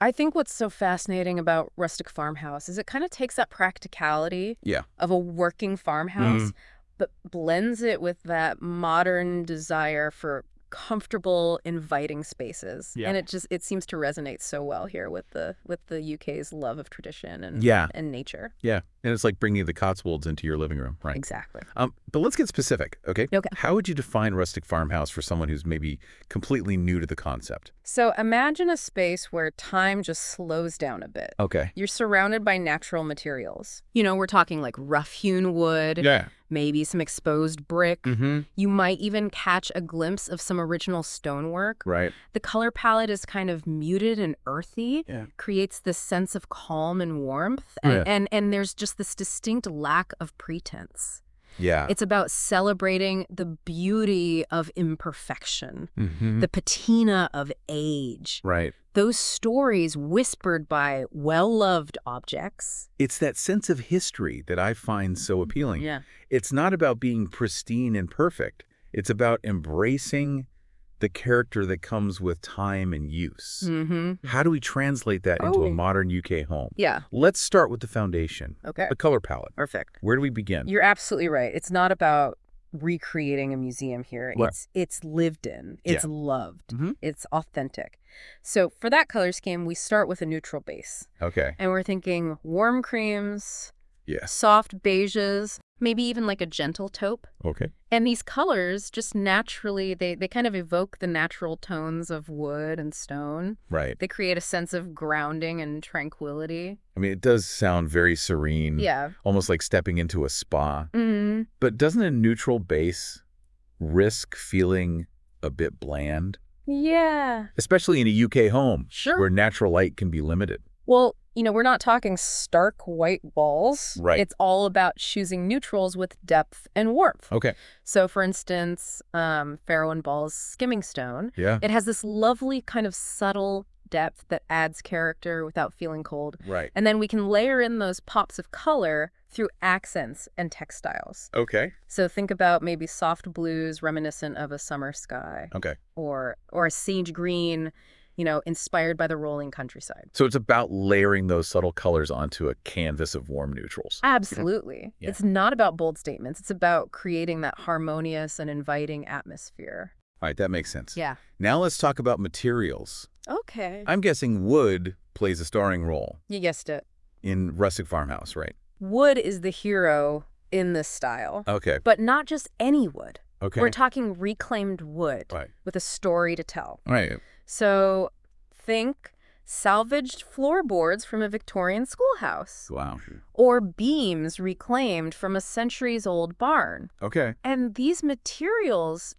I think what's so fascinating about Rustic Farmhouse is it kind of takes that practicality Yeah. of a working farmhouse, but blends it with that modern desire for comfortable, inviting spaces. Yeah. And it seems to resonate so well here with the UK's love of tradition Yeah. and nature. Yeah. And it's like bringing the Cotswolds into your living room, right? Exactly. But let's get specific, okay? Okay. How would you define rustic farmhouse for someone who's maybe completely new to the concept? So imagine a space where time just slows down a bit. Okay. You're surrounded by natural materials. We're talking like rough-hewn wood, Yeah. maybe some exposed brick. Mm-hmm. You might even catch a glimpse of some original stonework. Right. The color palette is kind of muted and earthy, Yeah. creates this sense of calm and warmth, Yeah. and there's just this distinct lack of pretense. Yeah. It's about celebrating the beauty of imperfection, Mm-hmm. the patina of age. Right. Those stories whispered by well-loved objects. It's that sense of history that I find so appealing. Yeah. It's not about being pristine and perfect. It's about embracing the character that comes with time and use. Mm-hmm. How do we translate that into Oh. a modern UK home? Yeah. Let's start with the foundation, Okay. the color palette. Perfect. Where do we begin? You're absolutely right. It's not about recreating a museum here. Right. It's lived in. It's loved. Mhm. It's authentic. So for that color scheme, we start with a neutral base. Okay. And we're thinking warm creams, Yes. soft beiges, maybe even like a gentle taupe. Okay. And these colors just naturally, they kind of evoke the natural tones of wood and stone. Right. They create a sense of grounding and tranquility. I mean, it does sound very serene. Yeah. Almost like stepping into a spa. Mm-hmm. But doesn't a neutral base risk feeling a bit bland? Yeah. Especially in a UK home Sure. where natural light can be limited. Well, we're not talking stark white walls. Right. It's all about choosing neutrals with depth and warmth. Okay. So, for instance, Farrow and Ball's Skimming Stone, Yeah. it has this lovely kind of subtle depth that adds character without feeling cold. Right. And then we can layer in those pops of color through accents and textiles. Okay. So think about maybe soft blues reminiscent of a summer sky, Okay. or a sage green, inspired by the rolling countryside. So it's about layering those subtle colors onto a canvas of warm neutrals. Absolutely. Yeah. It's not about bold statements. It's about creating that harmonious and inviting atmosphere. All right, that makes sense. Yeah. Now let's talk about materials. Okay. I'm guessing wood plays a starring role You guessed it. in rustic farmhouse, right? Wood is the hero in this style, Okay. but not just any wood. Okay. We're talking reclaimed wood Right. with a story to tell. All right. So think salvaged floorboards from a Victorian schoolhouse, Wow. or beams reclaimed from a centuries-old barn. Okay. And these materials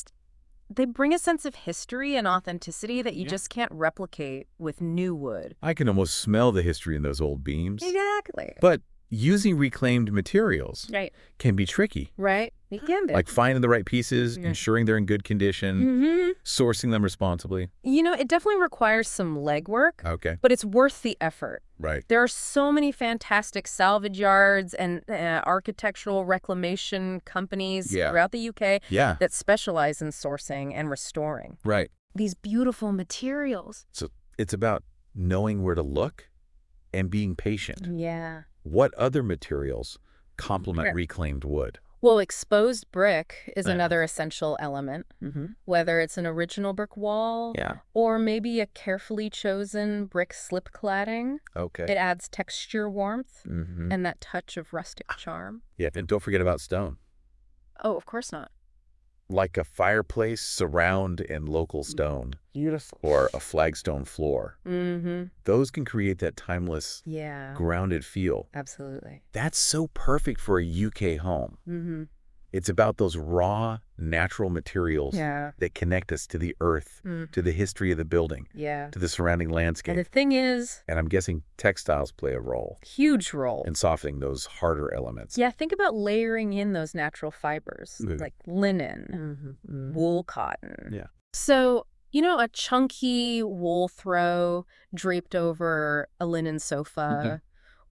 they bring a sense of history and authenticity that you just can't replicate with new wood. I can almost smell the history in those old beams. Exactly. But using reclaimed materials Right. can be tricky. Right? It can be. Like finding the right pieces, Yeah. ensuring they're in good condition, Mm-hmm. sourcing them responsibly. It definitely requires some legwork, Okay. but it's worth the effort. Right. There are so many fantastic salvage yards and architectural reclamation companies Yeah. throughout the UK Yeah. that specialize in sourcing and restoring Right. these beautiful materials. So it's about knowing where to look and being patient. Yeah. What other materials complement Sure. reclaimed wood? Well, exposed brick is Yeah. another essential element, Mm-hmm. whether it's an original brick wall Yeah. or maybe a carefully chosen brick slip cladding. Okay. It adds texture, warmth, Mm-hmm. and that touch of rustic charm. Yeah. And don't forget about stone. Oh, of course not. Like a fireplace, surround, and local stone. Beautiful. Or a flagstone floor. Mm-hmm. Those can create that timeless, Yeah, grounded feel. absolutely. That's so perfect for a UK home. Mm-hmm. It's about those raw, natural materials Yeah. that connect us to the earth, Mm. to the history of the building, Yeah. to the surrounding And landscape. the thing is, And I'm guessing textiles play a role huge role. in softening those harder elements. Yeah, think about layering in those natural fibers, Yeah. like linen, wool cotton. Yeah. So, a chunky wool throw draped over a linen sofa,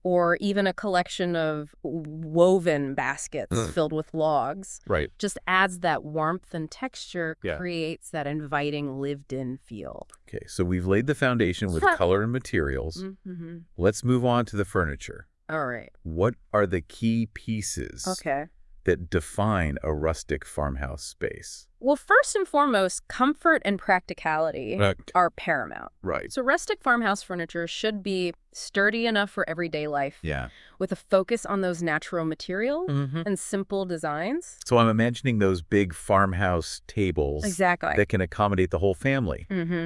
or even a collection of woven baskets filled with logs. Right. Just adds that warmth and texture, Yeah. creates that inviting lived-in feel. Okay, so we've laid the foundation with color and materials. Mm-hmm. Let's move on to the furniture. All right. What are the key pieces Okay. that define a rustic farmhouse space? Well, first and foremost, comfort and practicality are paramount. Right. So rustic farmhouse furniture should be sturdy enough for everyday life, Yeah. with a focus on those natural materials and simple designs. So I'm imagining those big farmhouse tables Exactly. that can accommodate the whole family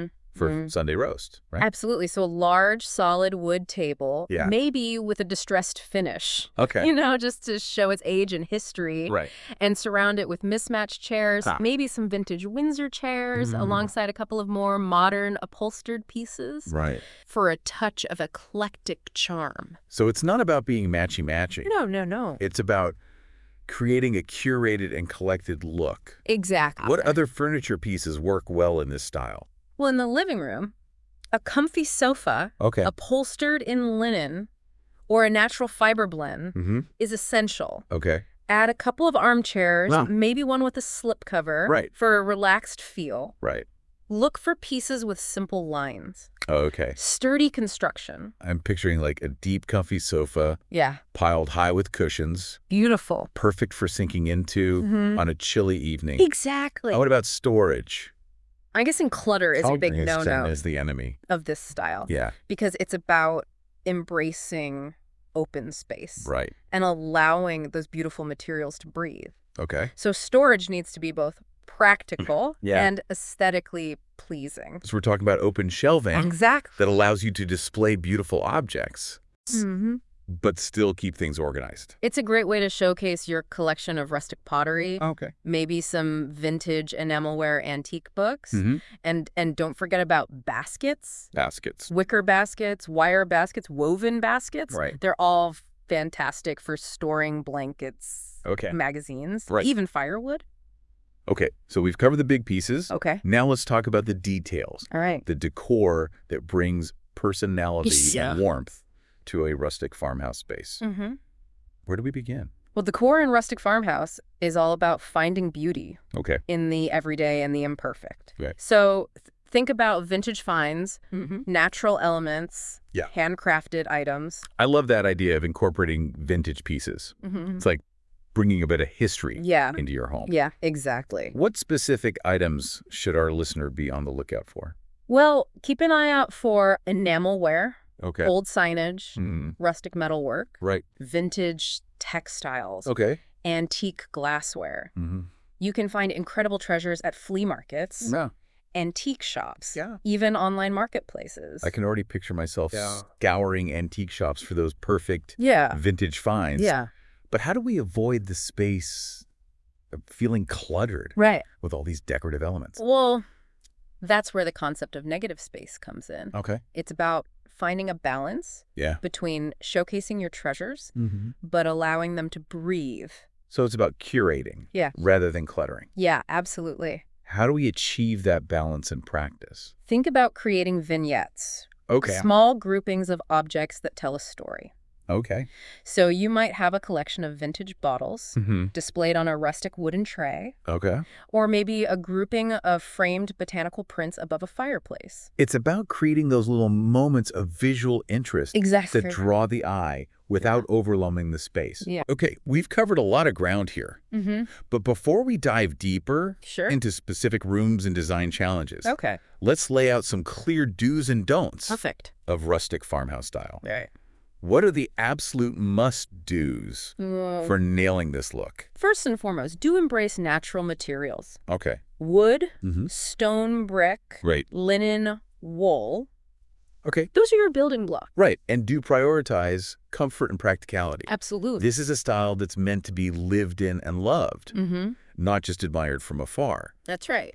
for Sunday roast, right? Absolutely. So a large, solid wood table, Yeah. maybe with a distressed finish, Okay. just to show its age and history. Right. And surround it with mismatched chairs, Ah. maybe some vintage Windsor chairs, alongside a couple of more modern upholstered pieces Right. for a touch of eclectic charm. So it's not about being matchy-matchy. No. It's about creating a curated and collected look. Exactly. What other furniture pieces work well in this style? Well, in the living room, a comfy sofa Okay. upholstered in linen or a natural fiber blend is essential. Okay. Add a couple of armchairs, Wow. maybe one with a slipcover Right. for a relaxed feel. Right. Look for pieces with simple lines. Okay. Sturdy construction. I'm picturing like a deep, comfy sofa Yeah. piled high with cushions, Beautiful. perfect for sinking into on a chilly evening. Exactly. What about storage? I'm guessing clutter is a big Cognizant no-no is the enemy. of this style. Yeah. Because it's about embracing open space Right. and allowing those beautiful materials to breathe. Okay. So storage needs to be both practical Yeah. and aesthetically pleasing. So we're talking about open shelving Exactly. that allows you to display beautiful objects, Mm-hmm. but still keep things organized. It's a great way to showcase your collection of rustic pottery, Okay. maybe some vintage enamelware antique books, Mm-hmm. and don't forget about baskets, Baskets. wicker baskets, wire baskets, woven baskets. Right. They're all fantastic for storing blankets, Okay. magazines, Right. even firewood. Okay. So we've covered the big pieces. Okay. Now let's talk about the details, All right. the decor that brings personality Yeah. and warmth to a rustic farmhouse space. Mm-hmm. Where do we begin? Well, the core in rustic farmhouse is all about finding beauty Okay. in the everyday and the imperfect. Right. So think about vintage finds, natural elements, Yeah. handcrafted items. I love that idea of incorporating vintage pieces. It's like bringing a bit of history Yeah. into your home. Yeah, exactly. What specific items should our listener be on the lookout for? Well, keep an eye out for enamelware, Okay. old signage, Mm, rustic metalwork, right. vintage textiles, Okay. antique glassware. Mm-hmm. You can find incredible treasures at flea markets, Yeah. antique shops, Yeah. even online marketplaces. I can already picture myself scouring antique shops for those perfect Yeah. vintage finds. Yeah. But how do we avoid the space feeling cluttered Right. with all these decorative elements? Well, that's where the concept of negative space comes in. Okay. It's about finding a balance Yeah. between showcasing your treasures, Mm-hmm. but allowing them to breathe. So it's about curating Yeah. rather than cluttering. Yeah, absolutely. How do we achieve that balance in practice? Think about creating vignettes, Okay. small groupings of objects that tell a story. Okay. So you might have a collection of vintage bottles Mm-hmm. displayed on a rustic wooden tray, Okay. or maybe a grouping of framed botanical prints above a fireplace. It's about creating those little moments of visual interest Exactly. that draw the eye without overwhelming the space. Yeah. Okay, we've covered a lot of ground here. Mm-hmm. But before we dive deeper Sure. into specific rooms and design challenges, Okay. let's lay out some clear do's and don'ts Perfect. of rustic farmhouse style. All right. What are the absolute must-dos for nailing this look? First and foremost, do embrace natural materials. Okay. Wood, Mm-hmm. stone brick, Great. linen, wool. Okay. Those are your building blocks. Right. And do prioritize comfort and practicality. Absolutely. This is a style that's meant to be lived in and loved, Mm-hmm. not just admired from afar. That's right.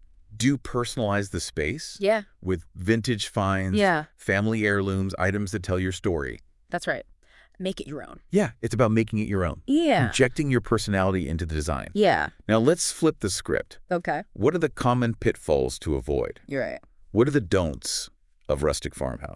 Do personalize the space Yeah. with vintage finds, Yeah. family heirlooms, items that tell your story. That's right. Make it your own. Yeah, it's about making it your own. Yeah. Injecting your personality into the design. Yeah. Now let's flip the script. Okay. What are the common pitfalls to avoid? You're right. What are the don'ts of rustic farmhouse?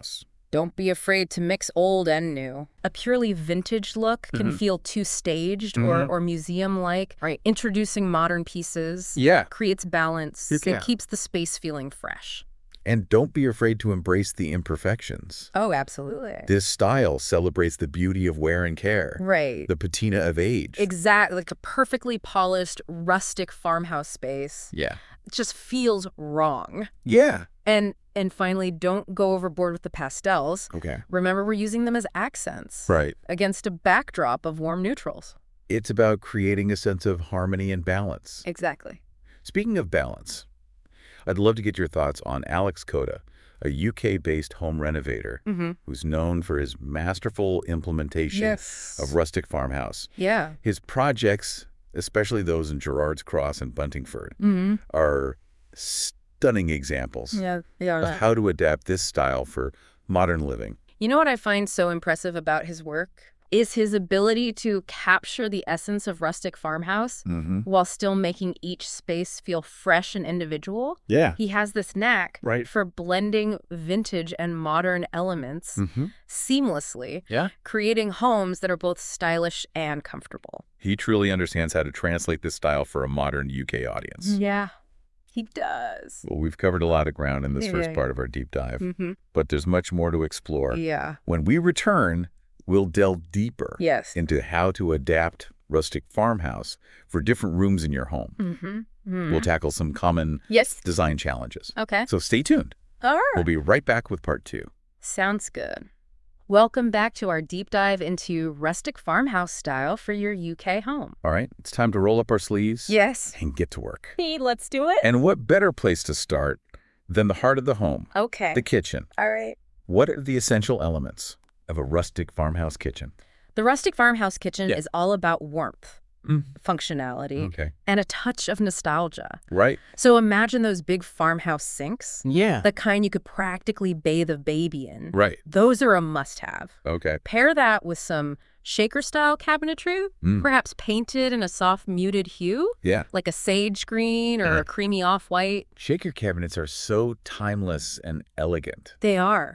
Don't be afraid to mix old and new. A purely vintage look can feel too staged or museum-like, right? Introducing modern pieces creates balance and keeps the space feeling fresh. And don't be afraid to embrace the imperfections. Oh, absolutely. This style celebrates the beauty of wear and care. Right. The patina of age. Exactly. Like a perfectly polished, rustic farmhouse space. Yeah. It just feels wrong. Yeah. And finally, don't go overboard with the pastels. Okay. Remember, we're using them as accents. Right. Against a backdrop of warm neutrals. It's about creating a sense of harmony and balance. Exactly. Speaking of balance, I'd love to get your thoughts on Alex Coda, a UK-based home renovator who's known for his masterful implementation of rustic farmhouse. Yeah. His projects, especially those in Gerrards Cross and Buntingford, are stunning examples of how to adapt this style for modern living. You know what I find so impressive about his work? Is his ability to capture the essence of rustic farmhouse while still making each space feel fresh and individual. Yeah. He has this knack for blending vintage and modern elements seamlessly, creating homes that are both stylish and comfortable. He truly understands how to translate this style for a modern UK audience. Yeah, he does. Well, we've covered a lot of ground in this first part of our deep dive, but there's much more to explore. Yeah. When we return, we'll delve deeper into how to adapt rustic farmhouse for different rooms in your home. We'll tackle some common design challenges. Okay. So stay tuned. All right. We'll be right back with part 2. Sounds good. Welcome back to our deep dive into rustic farmhouse style for your UK home. All right, it's time to roll up our sleeves and get to work. Let's do it. And what better place to start than the heart of the home, the kitchen. All right. What are the essential elements of a rustic farmhouse kitchen? The rustic farmhouse kitchen is all about warmth, functionality, and a touch of nostalgia. Right. So imagine those big farmhouse sinks. Yeah. The kind you could practically bathe a baby in. Right. Those are a must-have. Okay. Pair that with some shaker-style cabinetry, perhaps painted in a soft muted hue. Yeah. Like a sage green or a creamy off-white. Shaker cabinets are so timeless and elegant. They are.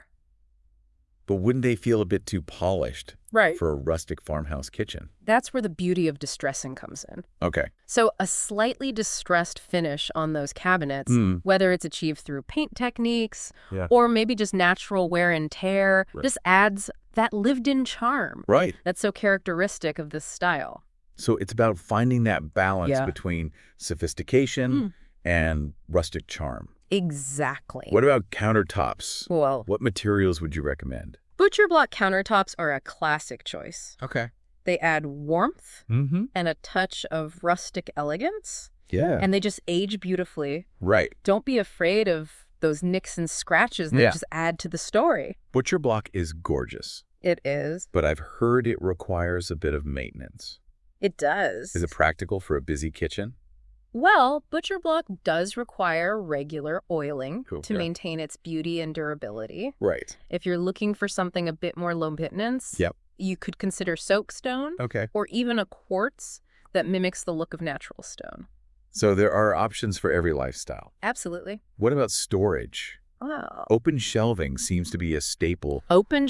But wouldn't they feel a bit too polished for a rustic farmhouse kitchen? That's where the beauty of distressing comes in. Okay. So a slightly distressed finish on those cabinets, whether it's achieved through paint techniques or maybe just natural wear and tear, just adds that lived-in charm that's so characteristic of this style. So it's about finding that balance between sophistication and rustic charm. Exactly. What about countertops? Well, what materials would you recommend? Butcher block countertops are a classic choice. Okay. They add warmth and a touch of rustic elegance. Yeah. And they just age beautifully. Right. Don't be afraid of those nicks and scratches that just add to the story. Butcher block is gorgeous. It is. But I've heard it requires a bit of maintenance. It does. Is it practical for a busy kitchen? Well, butcher block does require regular oiling to maintain its beauty and durability. Right. If you're looking for something a bit more low maintenance, you could consider soapstone or even a quartz that mimics the look of natural stone. So there are options for every lifestyle. Absolutely. What about storage? Oh. Open shelving seems to be a staple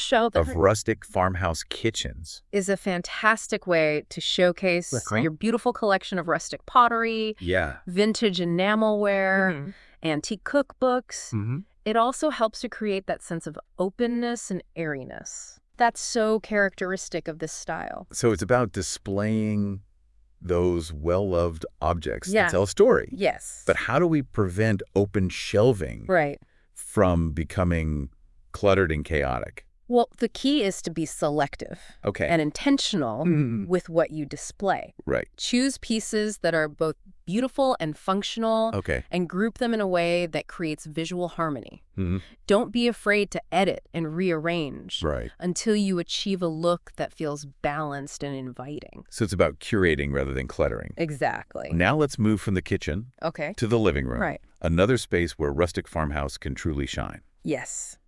of rustic farmhouse kitchens. Is a fantastic way to showcase your beautiful collection of rustic pottery, vintage enamelware, antique cookbooks. It also helps to create that sense of openness and airiness. That's so characteristic of this style. So it's about displaying those well-loved objects that tell a story. Yes. But how do we prevent open shelving from becoming cluttered and chaotic? Well, the key is to be selective and intentional with what you display. Right. Choose pieces that are both beautiful and functional and group them in a way that creates visual harmony. Don't be afraid to edit and rearrange until you achieve a look that feels balanced and inviting. So it's about curating rather than cluttering. Exactly. Now let's move from the kitchen to the living room. Another space where rustic farmhouse can truly shine. Yes.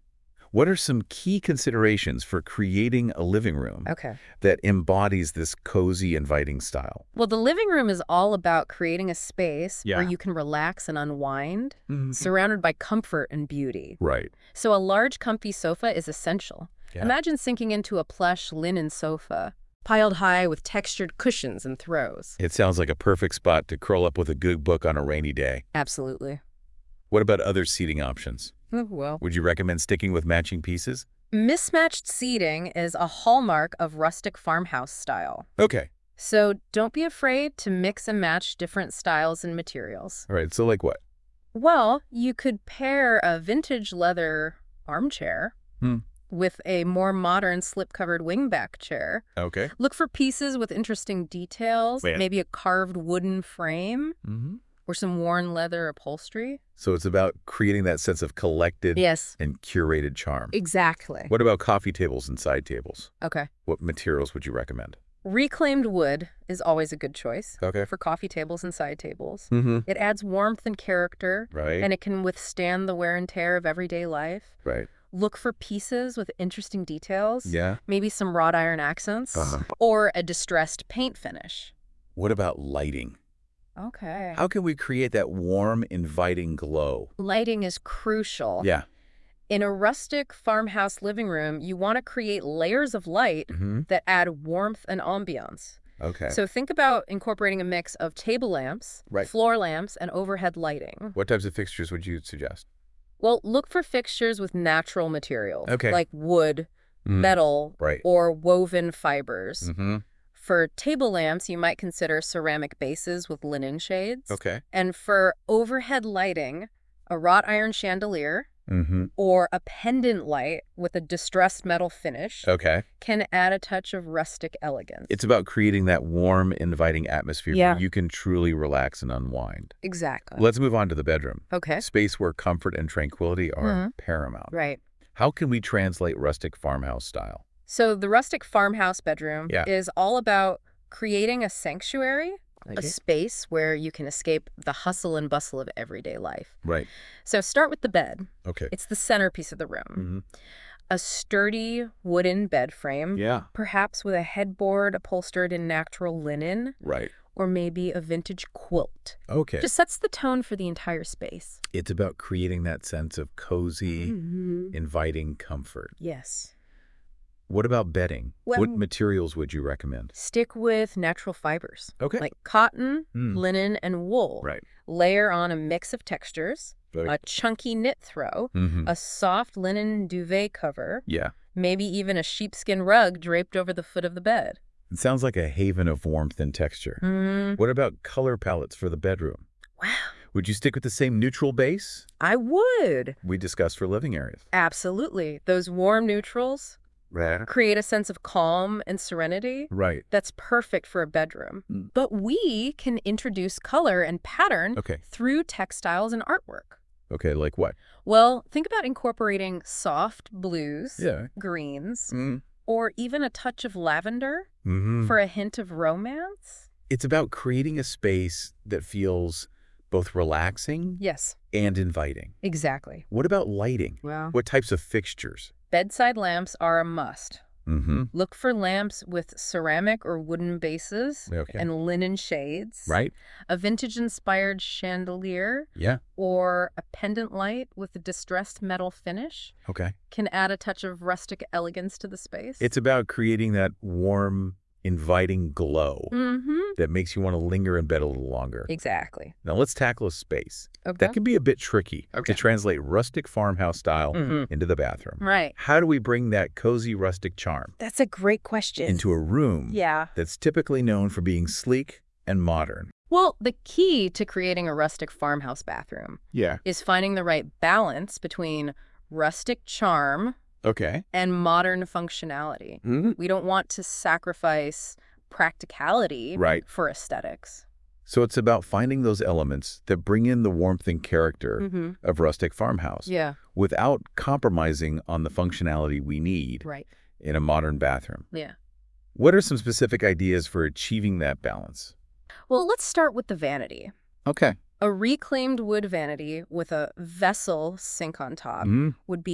What are some key considerations for creating a living room that embodies this cozy, inviting style? Well, the living room is all about creating a space where you can relax and unwind, surrounded by comfort and beauty. Right. So a large, comfy sofa is essential. Yeah. Imagine sinking into a plush linen sofa, piled high with textured cushions and throws. It sounds like a perfect spot to curl up with a good book on a rainy day. Absolutely. What about other seating options? Well, would you recommend sticking with matching pieces? Mismatched seating is a hallmark of rustic farmhouse style. Okay. So don't be afraid to mix and match different styles and materials. All right, so like what? Well, you could pair a vintage leather armchair with a more modern slip-covered wingback chair. Okay. Look for pieces with interesting details, maybe a carved wooden frame or some worn leather upholstery. So it's about creating that sense of collected and curated charm. Exactly. What about coffee tables and side tables? Okay. What materials would you recommend? Reclaimed wood is always a good choice for coffee tables and side tables. It adds warmth and character, and it can withstand the wear and tear of everyday life. Right. Look for pieces with interesting details, Yeah. maybe some wrought iron accents, or a distressed paint finish. What about lighting? Okay. How can we create that warm, inviting glow? Lighting is crucial. Yeah. In a rustic farmhouse living room, you want to create layers of light that add warmth and ambiance. Okay. So think about incorporating a mix of table lamps, floor lamps, and overhead lighting. What types of fixtures would you suggest? Well, look for fixtures with natural materials, like wood, metal, or woven fibers. For table lamps, you might consider ceramic bases with linen shades. Okay. And for overhead lighting, a wrought iron chandelier or a pendant light with a distressed metal finish can add a touch of rustic elegance. It's about creating that warm, inviting atmosphere where you can truly relax and unwind. Exactly. Let's move on to the bedroom. Okay. Space where comfort and tranquility are paramount. Right. How can we translate rustic farmhouse style? So the rustic farmhouse bedroom is all about creating a sanctuary, a space where you can escape the hustle and bustle of everyday life. Right. So start with the bed. Okay. It's the centerpiece of the room. A sturdy wooden bed frame, perhaps with a headboard upholstered in natural linen. Right. Or maybe a vintage quilt. Okay. Just sets the tone for the entire space. It's about creating that sense of cozy, inviting comfort. Yes. What about bedding? Well, what materials would you recommend? Stick with natural fibers. Okay. Like cotton, linen, and wool. Right. Layer on a mix of textures, a chunky knit throw, a soft linen duvet cover, maybe even a sheepskin rug draped over the foot of the bed. It sounds like a haven of warmth and texture. What about color palettes for the bedroom? Wow. Would you stick with the same neutral base I would. we discussed for living areas? Absolutely. Those warm neutrals create a sense of calm and serenity. Right. That's perfect for a bedroom. But we can introduce color and pattern through textiles and artwork. Okay, like what? Well, think about incorporating soft blues, greens, or even a touch of lavender for a hint of romance. It's about creating a space that feels both relaxing and inviting. Exactly. What about lighting? Well, what types of fixtures? Bedside lamps are a must. Look for lamps with ceramic or wooden bases and linen shades. Right. A vintage-inspired chandelier or a pendant light with a distressed metal finish can add a touch of rustic elegance to the space. It's about creating that warm, inviting glow that makes you want to linger in bed a little longer. Exactly. Now let's tackle a space. That can be a bit tricky to translate rustic farmhouse style into the bathroom. Right. How do we bring that cozy rustic charm That's a great question. into a room that's typically known for being sleek and modern? Well, the key to creating a rustic farmhouse bathroom is finding the right balance between rustic charm and modern functionality. We don't want to sacrifice practicality for aesthetics. So it's about finding those elements that bring in the warmth and character of rustic farmhouse without compromising on the functionality we need in a modern bathroom. What are some specific ideas for achieving that balance? Well, let's start with the vanity. Okay. A reclaimed wood vanity with a vessel sink on top would be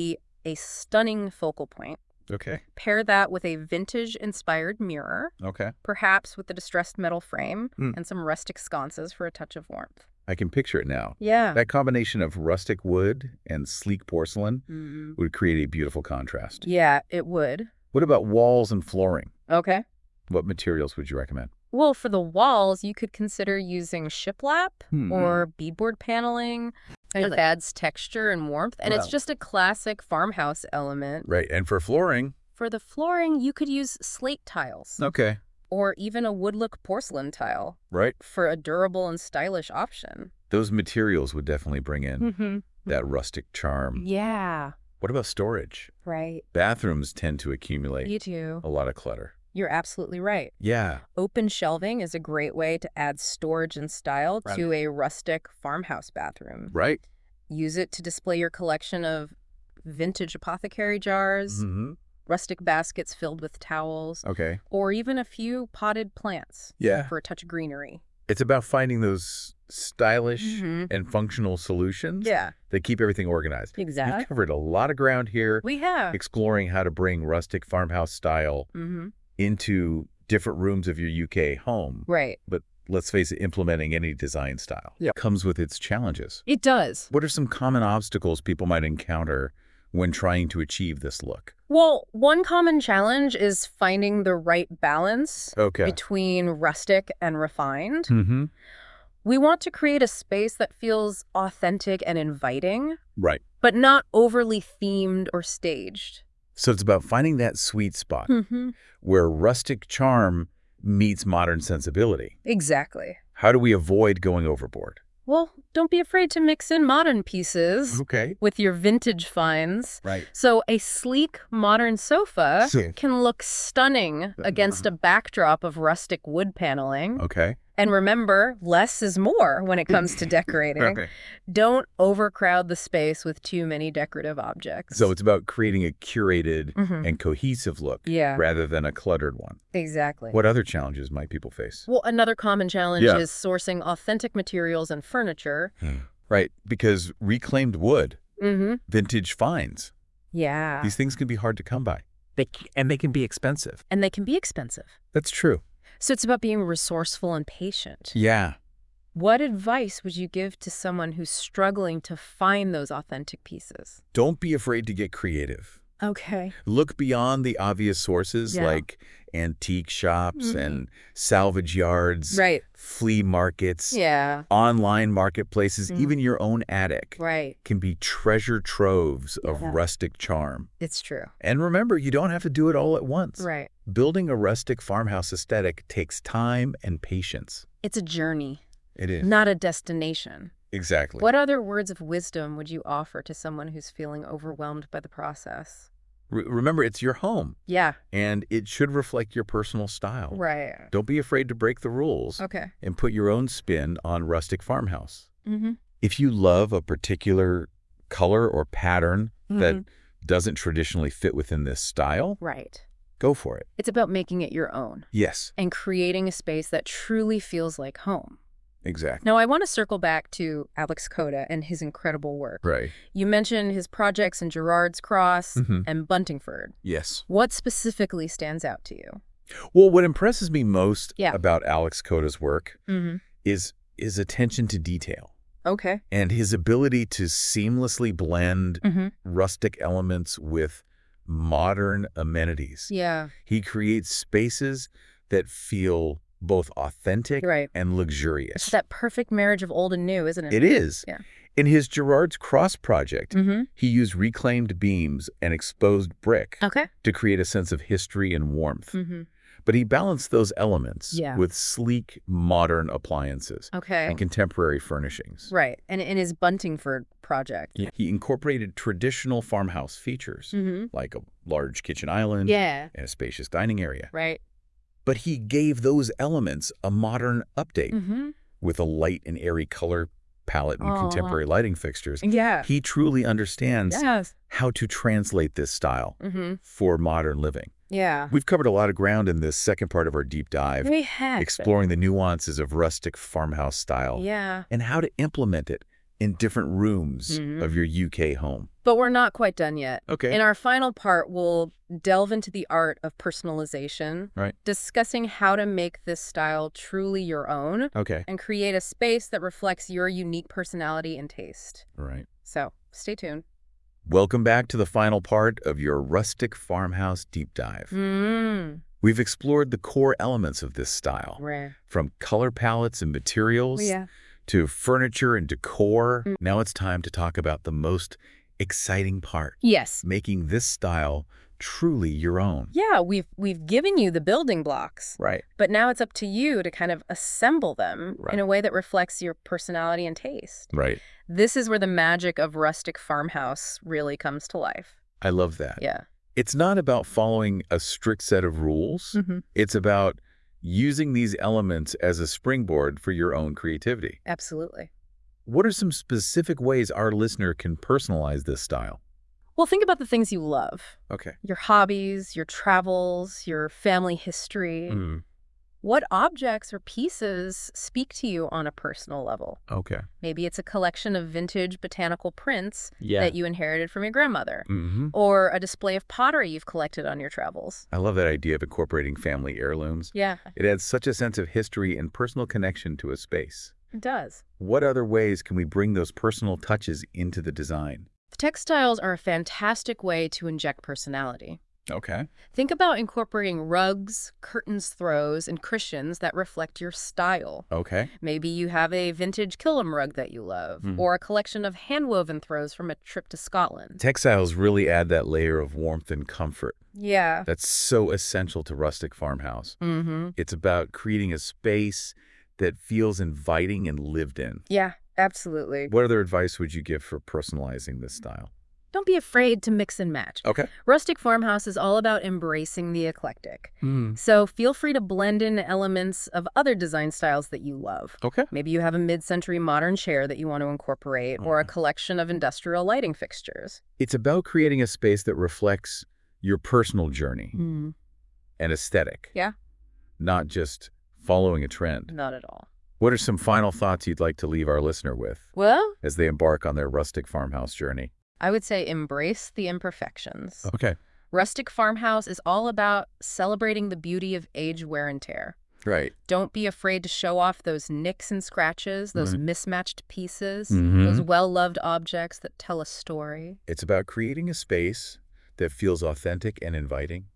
a stunning focal point. Okay. Pair that with a vintage-inspired mirror. Okay. Perhaps with a distressed metal frame and some rustic sconces for a touch of warmth. I can picture it now. Yeah. That combination of rustic wood and sleek porcelain would create a beautiful contrast. Yeah, it would. What about walls and flooring? Okay. What materials would you recommend? Well, for the walls, you could consider using shiplap or beadboard paneling. It adds texture and warmth, and it's just a classic farmhouse element. Right, and for flooring? For the flooring, you could use slate tiles. Okay. Or even a wood-look porcelain tile. Right. For a durable and stylish option. Those materials would definitely bring in that rustic charm. Yeah. What about storage? Right. Bathrooms tend to accumulate a lot of clutter. You're absolutely right. Yeah. Open shelving is a great way to add storage and style to a rustic farmhouse bathroom. Right. Use it to display your collection of vintage apothecary jars, rustic baskets filled with towels, or even a few potted plants for a touch of greenery. It's about finding those stylish and functional solutions that keep everything organized. Exactly. We've covered a lot of ground here. We have. Exploring how to bring rustic farmhouse style into different rooms of your UK home. Right. But let's face it, implementing any design style comes with its challenges. It does. What are some common obstacles people might encounter when trying to achieve this look? Well, one common challenge is finding the right balance between rustic and refined. We want to create a space that feels authentic and inviting, but not overly themed or staged. So it's about finding that sweet spot where rustic charm meets modern sensibility. Exactly. How do we avoid going overboard? Well, don't be afraid to mix in modern pieces with your vintage finds. Right. So a sleek, modern sofa can look stunning against a backdrop of rustic wood paneling. Okay. And remember, less is more when it comes to decorating. Don't overcrowd the space with too many decorative objects. So it's about creating a curated and cohesive look rather than a cluttered one. Exactly. What other challenges might people face? Well, another common challenge is sourcing authentic materials and furniture. Right, because reclaimed wood, vintage finds. Yeah. These things can be hard to come by. And they can be expensive. And they can be expensive. That's true. So it's about being resourceful and patient. Yeah. What advice would you give to someone who's struggling to find those authentic pieces? Don't be afraid to get creative. Okay. Look beyond the obvious sources like antique shops and salvage yards, flea markets, online marketplaces, even your own attic can be treasure troves of rustic charm. It's true. And remember, you don't have to do it all at once. Right. Building a rustic farmhouse aesthetic takes time and patience. It's a journey. It is. Not a destination. Exactly. What other words of wisdom would you offer to someone who's feeling overwhelmed by the process? Remember, it's your home. Yeah. And it should reflect your personal style. Right. Don't be afraid to break the rules. Okay. And put your own spin on rustic farmhouse. If you love a particular color or pattern that doesn't traditionally fit within this style, go for it. It's about making it your own. Yes. And creating a space that truly feels like home. Exactly. Now, I want to circle back to Alex Coda and his incredible work. Right. You mentioned his projects in Gerrard's Cross and Buntingford. Yes. What specifically stands out to you? Well, what impresses me most about Alex Coda's work is his attention to detail. Okay. And his ability to seamlessly blend rustic elements with modern amenities. Yeah. He creates spaces that feel both authentic and luxurious. It's that perfect marriage of old and new, isn't it? It is. Yeah. In his Gerrard's Cross project, he used reclaimed beams and exposed brick to create a sense of history and warmth. But he balanced those elements with sleek, modern appliances and contemporary furnishings. Right. And in his Buntingford project. He incorporated traditional farmhouse features, like a large kitchen island and a spacious dining area. Right. But he gave those elements a modern update with a light and airy color palette and contemporary lighting fixtures. Yeah. He truly understands how to translate this style for modern living. Yeah. We've covered a lot of ground in this second part of our deep dive. We have. Exploring the nuances of rustic farmhouse style. Yeah. And how to implement it in different rooms of your UK home. But we're not quite done yet. Okay. In our final part, we'll delve into the art of personalization, discussing how to make this style truly your own, and create a space that reflects your unique personality and taste. Right. So stay tuned. Welcome back to the final part of your rustic farmhouse deep dive. We've explored the core elements of this style, from color palettes and materials to furniture and decor. Now it's time to talk about the most exciting part. Yes. Making this style truly your own. Yeah, we've given you the building blocks. Right. But now it's up to you to kind of assemble them in a way that reflects your personality and taste. Right. This is where the magic of rustic farmhouse really comes to life. I love that. Yeah. It's not about following a strict set of rules. It's about using these elements as a springboard for your own creativity. Absolutely. What are some specific ways our listener can personalize this style? Well, think about the things you love. Okay. Your hobbies, your travels, your family history. What objects or pieces speak to you on a personal level? Okay. Maybe it's a collection of vintage botanical prints that you inherited from your grandmother, or a display of pottery you've collected on your travels. I love that idea of incorporating family heirlooms. Yeah. It adds such a sense of history and personal connection to a space. It does. What other ways can we bring those personal touches into the design? The textiles are a fantastic way to inject personality. Okay. Think about incorporating rugs, curtains throws, and cushions that reflect your style. Okay. Maybe you have a vintage Killam rug that you love, or a collection of hand-woven throws from a trip to Scotland. Textiles really add that layer of warmth and comfort. Yeah. That's so essential to rustic farmhouse. It's about creating a space that feels inviting and lived in. Yeah, absolutely. What other advice would you give for personalizing this style? Don't be afraid to mix and match. Okay. Rustic farmhouse is all about embracing the eclectic. So feel free to blend in elements of other design styles that you love. Okay. Maybe you have a mid-century modern chair that you want to incorporate, or a collection of industrial lighting fixtures. It's about creating a space that reflects your personal journey and aesthetic. Yeah. Not just following a trend. Not at all. What are some final thoughts you'd like to leave our listener with as they embark on their rustic farmhouse journey? I would say embrace the imperfections. Okay. Rustic farmhouse is all about celebrating the beauty of age, wear, and tear. Right. Don't be afraid to show off those nicks and scratches, those mismatched pieces, those well-loved objects that tell a story. It's about creating a space that feels authentic and inviting,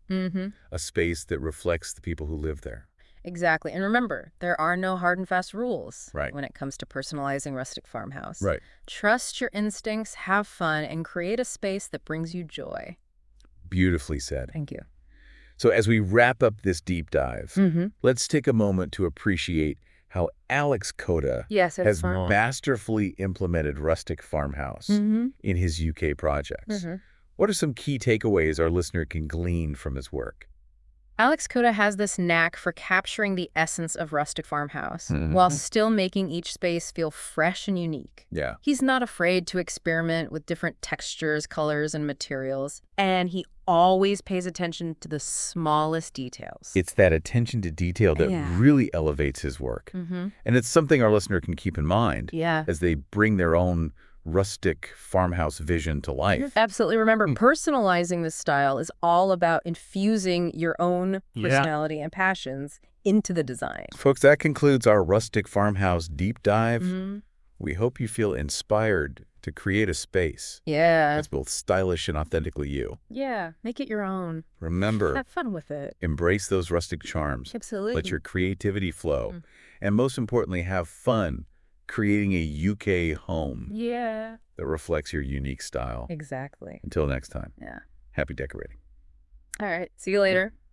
a space that reflects the people who live there. Exactly. And remember, there are no hard and fast rules Right. when it comes to personalizing rustic farmhouse. Right. Trust your instincts, have fun, and create a space that brings you joy. Beautifully said. Thank you. So as we wrap up this deep dive, let's take a moment to appreciate how Alex Coda has masterfully implemented rustic farmhouse in his UK projects. What are some key takeaways our listener can glean from his work? Alex Coda has this knack for capturing the essence of rustic farmhouse while still making each space feel fresh and unique. Yeah. He's not afraid to experiment with different textures, colors, and materials, and he always pays attention to the smallest details. It's that attention to detail that really elevates his work. And it's something our listener can keep in mind as they bring their own rustic farmhouse vision to life. Absolutely. Remember, personalizing this style is all about infusing your own personality and passions into the design. Folks, that concludes our rustic farmhouse deep dive. We hope you feel inspired to create a space that's both stylish and authentically you. Yeah, make it your own. Remember, have fun with it. Embrace those rustic charms. Absolutely. Let your creativity flow. And most importantly, have fun creating a UK home that reflects your unique style. Exactly. Until next time. Yeah. Happy decorating. All right. See you later.